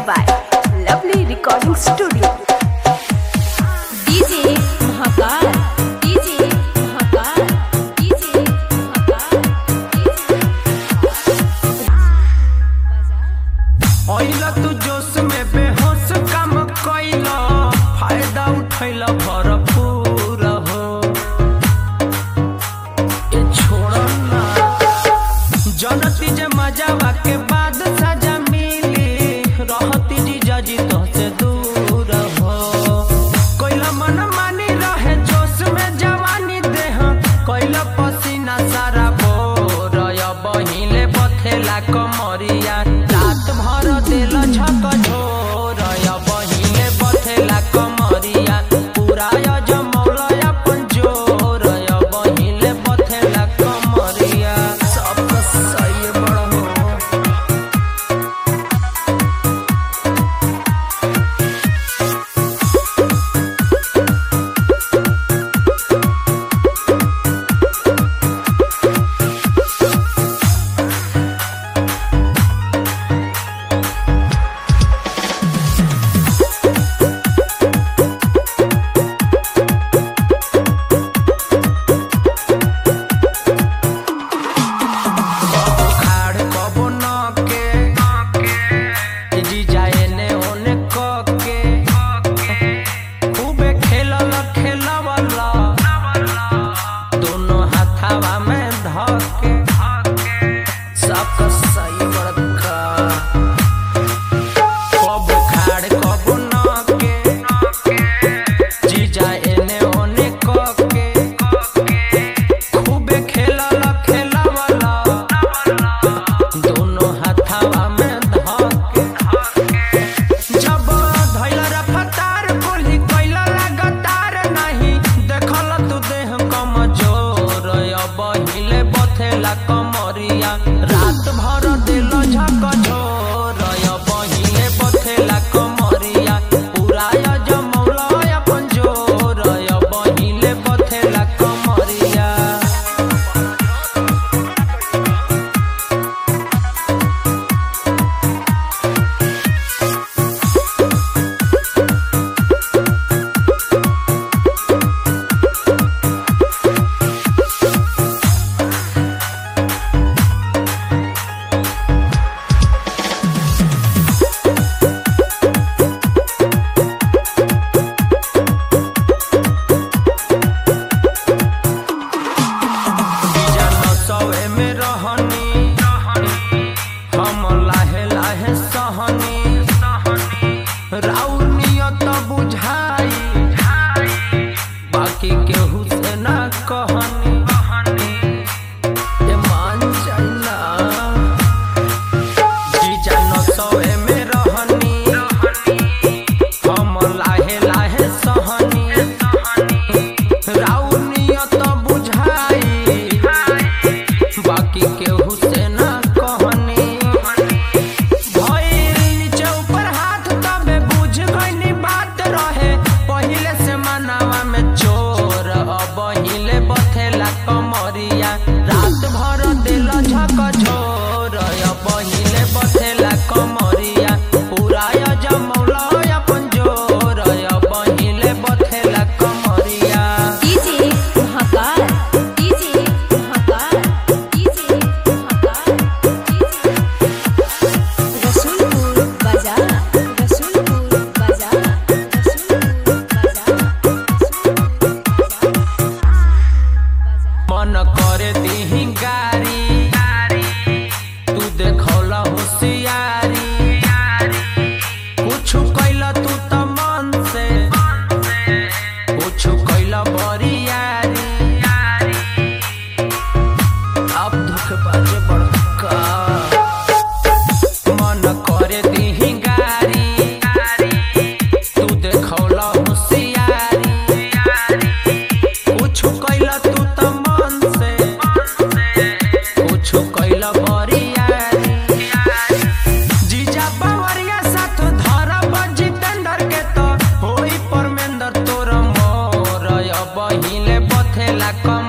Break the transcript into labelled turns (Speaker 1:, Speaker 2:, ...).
Speaker 1: by Lovely Recording Studio. DJ Mahakal, DJ Mahakal, DJ Mahakal.
Speaker 2: आइला तू जोश में बेहोश काम कइला, फायदा उठैला भरपूर हो। ए छोड़ ना जनती जे मजावा के बाद सजा मिली, रहती जी जजी तो से दूर हो। कइला मन मानी रहे जोश में जवानी देह, कइला पसीना सारा बोर, बहिले बथेला कमरिया रात भर दिल झक झोर, बहिले बथेला कमरिया पूरा जमौला अपन जोर, बहिले बथेला कमरिया सब सही बड़ हो। कमरिया रात भर दिल झक झोर, बहिले बथेला कमरिया पूरा जमौला अपन जोर, बहिले बथेला कमरिया। राउर नियत बुझाई, बाकी केहू से ना कहनी, मान जाइना जीजा नसवे में रहनी, हम लाहे लाहे सहनी। राउर नियत बुझाई, बाकी केहू से ना कहनी। बहिले बथेला कमरिया रात भर दिल झक झोर, बहिले बथेला कमरिया पूरा जमौला अपन जोर, बहिले बथेला कमरिया।
Speaker 1: DJ Mahakal, DJ Mahakal, DJ Mahakal, Rasulpur Bazaar, Rasulpur Bazaar, Rasulpur Bazaar।
Speaker 2: मन करे दीही गारी, तू देखौला होशियारी, कुछ कैला तू त मन से, कुछ कैला बरियारी। अब दुख बाजे बड़का मन करे दीही गारी, तू देखौला होशियारी, कुछ कैला तू त कैला बरियारी। जीजा बावरिया साथ धरब जितेंद्र के तो होई परमेंद्र तोर मोर, बहिले बथेला कम